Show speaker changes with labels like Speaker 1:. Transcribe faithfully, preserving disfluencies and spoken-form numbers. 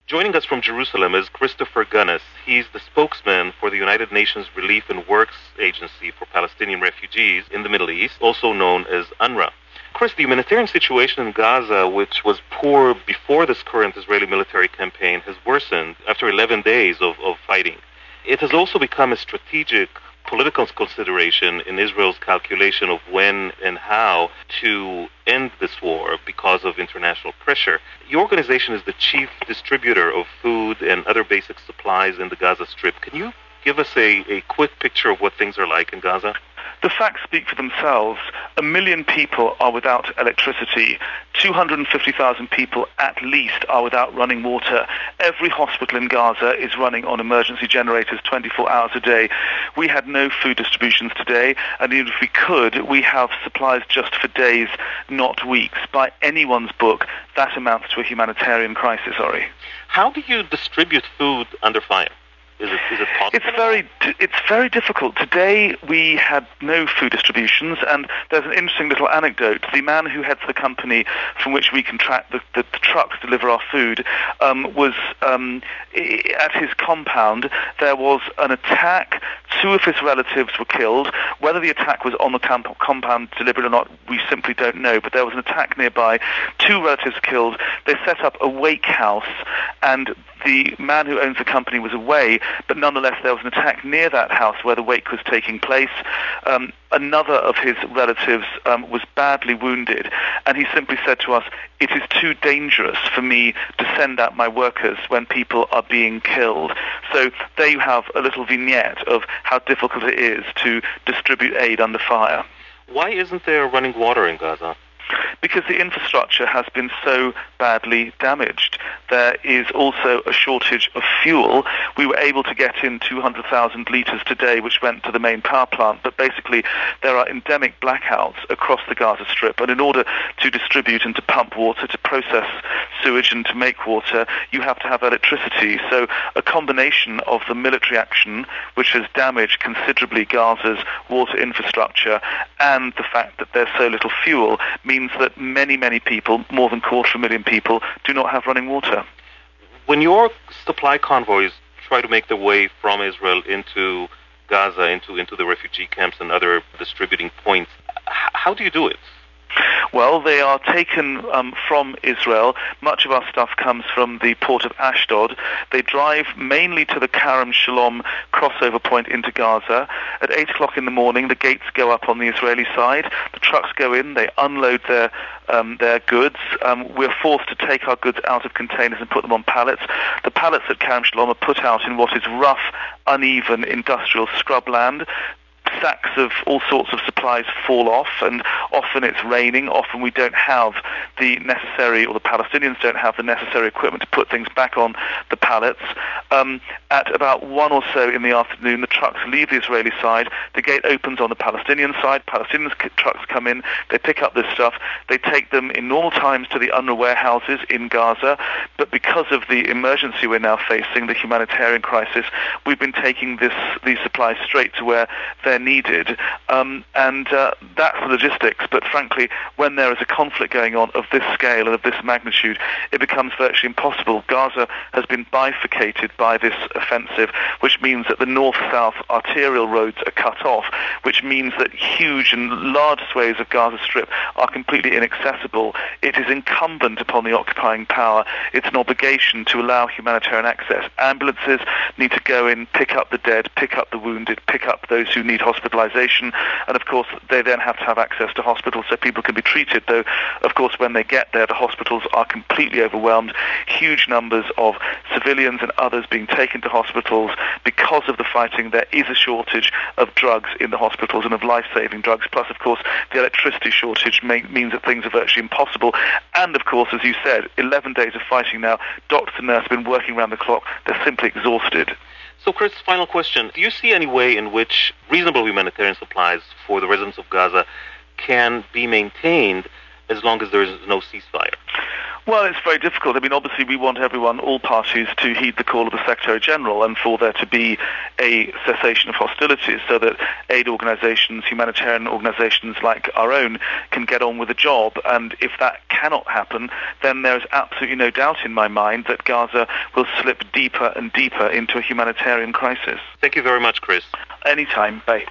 Speaker 1: Joining us from Jerusalem is Christopher Gunnis. He's the spokesman for the United Nations Relief and Works Agency for Palestinian Refugees in the Middle East, also known as UNRWA. Chris, the humanitarian situation in Gaza, which was poor before this current Israeli military campaign, has worsened after eleven days of, of fighting. It has also become a strategic political consideration in Israel's calculation of when and how to end this war because of international pressure. Your organization is the chief distributor of food and other basic supplies in the Gaza Strip. Can you give us a, a quick picture of what things are like in Gaza?
Speaker 2: The facts speak for themselves. A million people are without electricity. two hundred fifty thousand people at least are without running water. Every hospital in Gaza is running on emergency generators twenty-four hours a day. We had no food distributions today, and even if we could, we have supplies just for days, not weeks. By anyone's book, that amounts to a humanitarian crisis, Ori.
Speaker 1: How do you distribute food under fire? Is it, is it possible?
Speaker 2: It's very, it's very difficult. Today we had no food distributions, and there's an interesting little anecdote. The man who heads the company from which we contract the, the, the trucks to deliver our food um, was um, at his compound. There was an attack. Two of his relatives were killed. Whether the attack was on the camp- compound deliberate or not, we simply don't know. But there was an attack nearby. Two relatives killed. They set up a wake house, and the man who owns the company was away, but nonetheless there was an attack near that house where the wake was taking place. Um, another of his relatives um, was badly wounded, and he simply said to us, "It is too dangerous for me to send out my workers when people are being killed." So there you have a little vignette of how difficult it is to distribute aid under fire.
Speaker 1: Why isn't there running water in Gaza?
Speaker 2: Because the infrastructure has been so badly damaged. There is also a shortage of fuel. We were able to get in two hundred thousand litres today, which went to the main power plant, but basically there are endemic blackouts across the Gaza Strip, and in order to distribute and to pump water, to process sewage and to make water, you have to have electricity. So a combination of the military action, which has damaged considerably Gaza's water infrastructure, and the fact that there's so little fuel, means that many, many people, more than a quarter of a million people, do not have running water.
Speaker 1: When your supply convoys try to make their way from Israel into Gaza, into, into the refugee camps and other distributing points, how do you do it?
Speaker 2: Well, they are taken um, from Israel. Much of our stuff comes from the port of Ashdod. They drive mainly to the Karem Shalom crossover point into Gaza. At eight o'clock in the morning, the gates go up on the Israeli side. The trucks go in. They unload their um, their goods. Um, we're forced to take our goods out of containers and put them on pallets. The pallets at Karem Shalom are put out in what is rough, uneven industrial scrubland. Sacks of all sorts of supplies fall off, and often it's raining. Often we don't have the necessary, or the Palestinians don't have the necessary equipment to put things back on the pallets. Um, at about one or so in the afternoon, the trucks leave the Israeli side. The gate opens on the Palestinian side. Palestinian trucks come in. They pick up this stuff. They take them in normal times to the UNRWA warehouses in Gaza. But because of the emergency we're now facing, the humanitarian crisis, we've been taking this these supplies straight to where they're needed, um, and uh, that's the logistics. But frankly, when there is a conflict going on of this scale and of this magnitude, it becomes virtually impossible. Gaza has been bifurcated by this offensive, which means that the north-south arterial roads are cut off, which means that huge and large swathes of Gaza Strip are completely inaccessible. It is incumbent upon the occupying power. It's an obligation to allow humanitarian access. Ambulances need to go in, pick up the dead, pick up the wounded, pick up those who need hospitalization, and of course they then have to have access to hospitals so people can be treated, though of course when they get there the hospitals are completely overwhelmed. Huge numbers of civilians and others being taken to hospitals. Because of the fighting, there is a shortage of drugs in the hospitals and of life-saving drugs, plus of course the electricity shortage may, means that things are virtually impossible. And of course, as you said, eleven days of fighting now, doctors and nurses have been working around the clock. They're simply exhausted.
Speaker 1: So, Chris, final question. Do you see any way in which reasonable humanitarian supplies for the residents of Gaza can be maintained as long as there is no ceasefire?
Speaker 2: Well, it's very difficult. I mean, obviously we want everyone, all parties, to heed the call of the Secretary-General and for there to be a cessation of hostilities so that aid organizations, humanitarian organizations like our own can get on with the job. And if that cannot happen, then there is absolutely no doubt in my mind that Gaza will slip deeper and deeper into a humanitarian crisis.
Speaker 1: Thank you very much, Chris.
Speaker 2: Anytime. Bye.